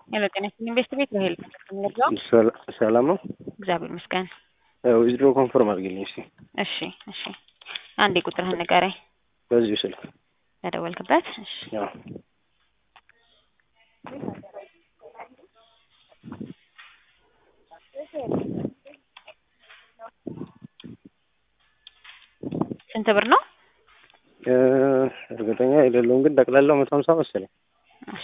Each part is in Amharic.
የበቀነች ኢንቨስት ቤት ነው ሄልፕ ነው። ሰላም ነው። እግዚአብሔር ይመስገን። ዊዝድሮ ኮንፈርም አድርግልኝ እስቲ። እሺ አንዴ ቁጥርህን ንገረኝ። በዚሁ ስልክ በደወልክበት። እሺ ያው ስንት ብር ነው? እርግጠኛ አይደለሁም ግን ጠቅላላው 150 መሰለኝ። እሺ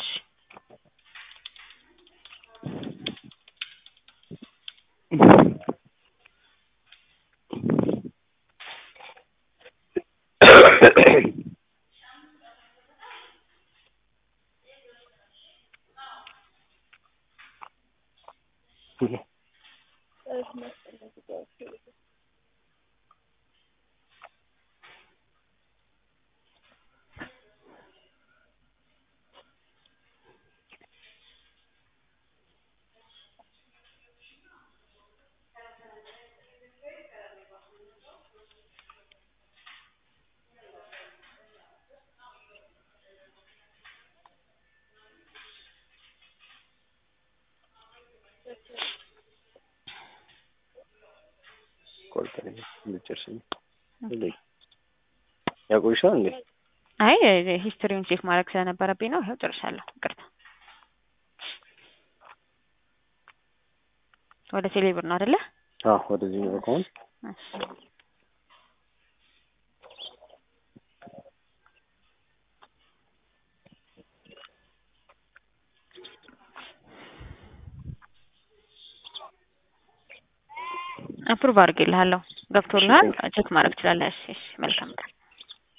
ቆልጠኝ ልጨርስኝ ያቆይሻል እንዴ? አይ ሂስትሪውን ቼክ ማድረግ ስለነበረብኝ ነው። ይሄው ጨርሻለሁ። ይቅርታ። ወደ ቴሌብር ነው አይደለ? አዎ ወደዚህ ነው አካውንት። አፕሩቭ አድርጌልሃለሁ። ገብቶልሃል? ቼክ ማድረግ ትችላለህ። እሺ መልካም ቀን።